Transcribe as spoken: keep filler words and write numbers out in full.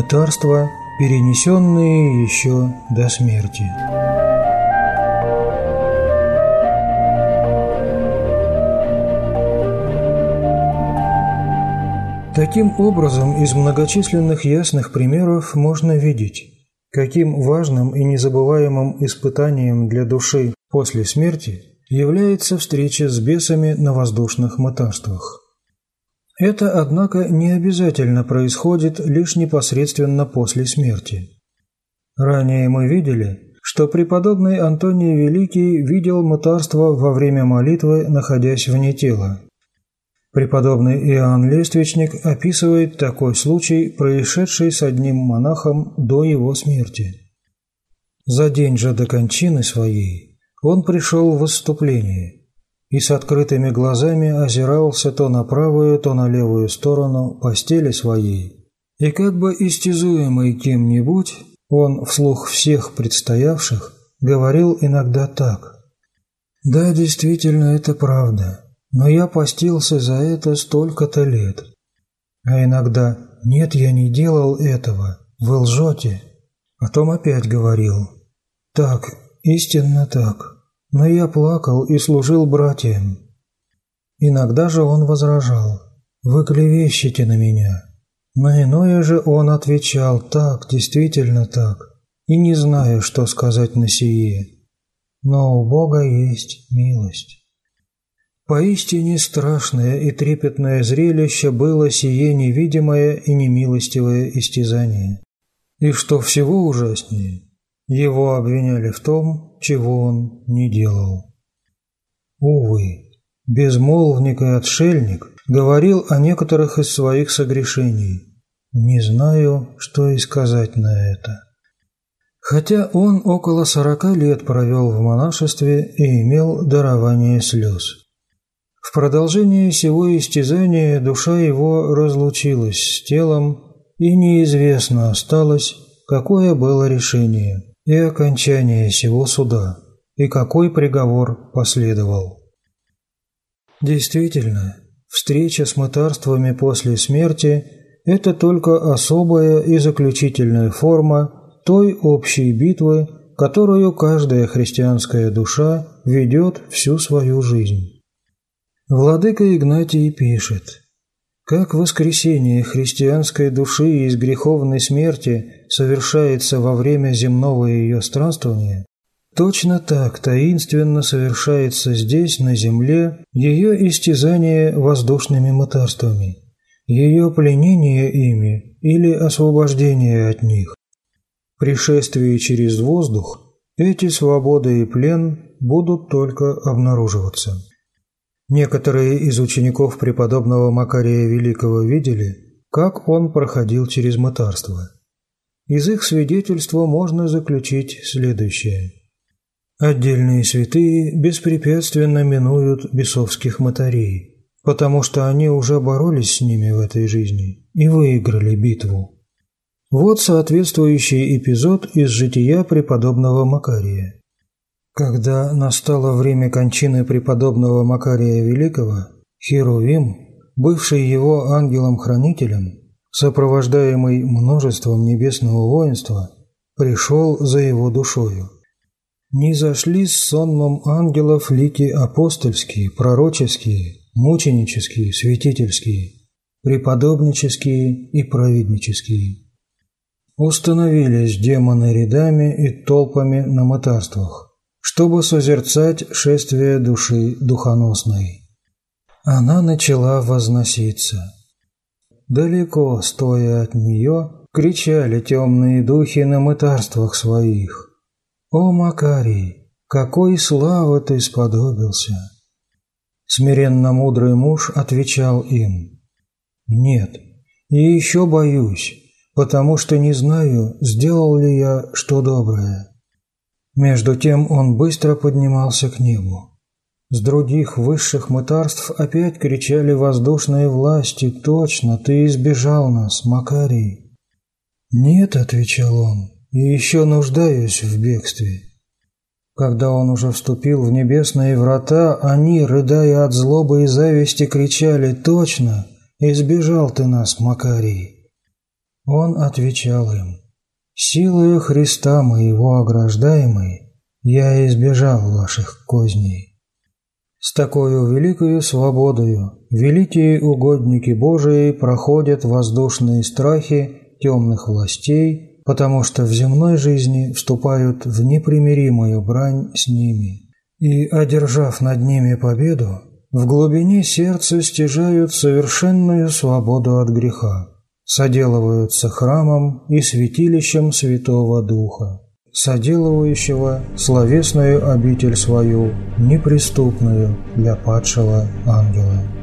мытарства, перенесенные еще до смерти. Таким образом, из многочисленных ясных примеров можно видеть, каким важным и незабываемым испытанием для души после смерти является встреча с бесами на воздушных мытарствах. Это, однако, не обязательно происходит лишь непосредственно после смерти. Ранее мы видели, что преподобный Антоний Великий видел мытарство во время молитвы, находясь вне тела. Преподобный Иоанн Лествичник описывает такой случай, происшедший с одним монахом до его смерти. За день же до кончины своей он пришел в исступление и с открытыми глазами озирался то на правую, то на левую сторону постели своей, и как бы истязуемый кем-нибудь, он вслух всех предстоявших говорил иногда так: «Да, действительно, это правда. Но я постился за это столько-то лет». А иногда «нет, я не делал этого, вы лжете». Потом опять говорил: «Так, истинно так, но я плакал и служил братьям». Иногда же он возражал: «Вы клевещете на меня». На иное же он отвечал: «Так, действительно так, и не знаю, что сказать на сие. Но у Бога есть милость». Поистине страшное и трепетное зрелище было сие невидимое и немилостивое истязание. И что всего ужаснее, его обвиняли в том, чего он не делал. Увы, безмолвник и отшельник говорил о некоторых из своих согрешений. Не знаю, что и сказать на это. Хотя он около сорока лет провел в монашестве и имел дарование слез. В продолжение сего истязания душа его разлучилась с телом, и неизвестно осталось, какое было решение и окончание сего суда, и какой приговор последовал. Действительно, встреча с мытарствами после смерти – это только особая и заключительная форма той общей битвы, которую каждая христианская душа ведет всю свою жизнь. Владыка Игнатий пишет: «Как воскресение христианской души из греховной смерти совершается во время земного ее странствования, точно так таинственно совершается здесь, на земле, ее истязание воздушными мытарствами, ее пленение ими или освобождение от них. При шествии через воздух эти свобода и плен будут только обнаруживаться». Некоторые из учеников преподобного Макария Великого видели, как он проходил через мытарство. Из их свидетельства можно заключить следующее. Отдельные святые беспрепятственно минуют бесовских мытарей, потому что они уже боролись с ними в этой жизни и выиграли битву. Вот соответствующий эпизод из жития преподобного Макария. Когда настало время кончины преподобного Макария Великого, Херувим, бывший его ангелом-хранителем, сопровождаемый множеством небесного воинства, пришел за его душою. Низошли с сонмом ангелов лики апостольские, пророческие, мученические, святительские, преподобнические и праведнические. Установились демоны рядами и толпами на мытарствах, чтобы созерцать шествие души духоносной. Она начала возноситься. Далеко, стоя от нее, кричали темные духи на мытарствах своих: «О, Макарий, какой славы ты сподобился!» Смиренно мудрый муж отвечал им: «Нет, и еще боюсь, потому что не знаю, сделал ли я что доброе». Между тем он быстро поднимался к небу. С других высших мытарств опять кричали воздушные власти: «Точно, ты избежал нас, Макарий!» «Нет», — отвечал он, — «и еще нуждаюсь в бегстве». Когда он уже вступил в небесные врата, они, рыдая от злобы и зависти, кричали: «Точно, избежал ты нас, Макарий!» Он отвечал им: «Силою Христа моего ограждаемый, я избежал ваших козней». С такою великою свободою великие угодники Божии проходят воздушные страхи темных властей, потому что в земной жизни вступают в непримиримую брань с ними, и, одержав над ними победу, в глубине сердца стяжают совершенную свободу от греха, соделываются храмом и святилищем Святого Духа, соделывающего словесную обитель свою неприступную для падшего ангела.